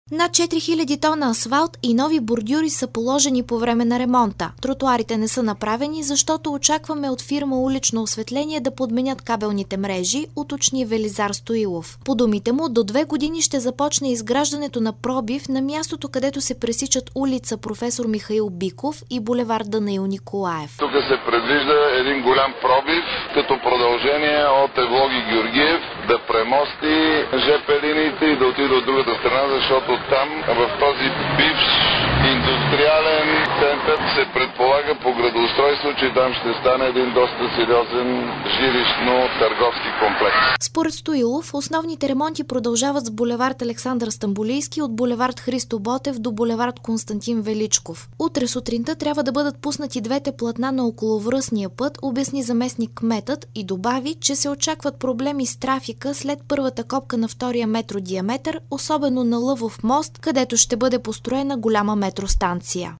Над 4000 тона асфалт и нови бордюри са положени по време на ремонта. Тротуарите не са направени, защото очакваме от фирма Улично осветление да подменят кабелните мрежи, уточни Велизар Стоилов. По думите му, до 2 години ще започне изграждането на пробив на мястото, където се пресичат улица Професор Михаил Биков и булевард Данаил Николаев. Тук се предвижда един голям пробив, като продължение от Евлоги Георгиев, да премости ЖП линиите и да отиде от другата страна, защото там, в този бивш индустриален център, се предполага по градоустройство, че там ще стане един доста сериозен жилищно-търговски комплекс. Според Стоилов, основните ремонти продължават с булевард Александър Стамболийски от булевард Христо Ботев до булевард Константин Величков. Утре сутринта трябва да бъдат пуснати двете платна на околовръстния път, обясни заместник кметът и добави, че се очакват проблеми с трафика след първата копка на втория метродиаметър, особено на Лъвов мост, където ще бъде построена голяма метростанция.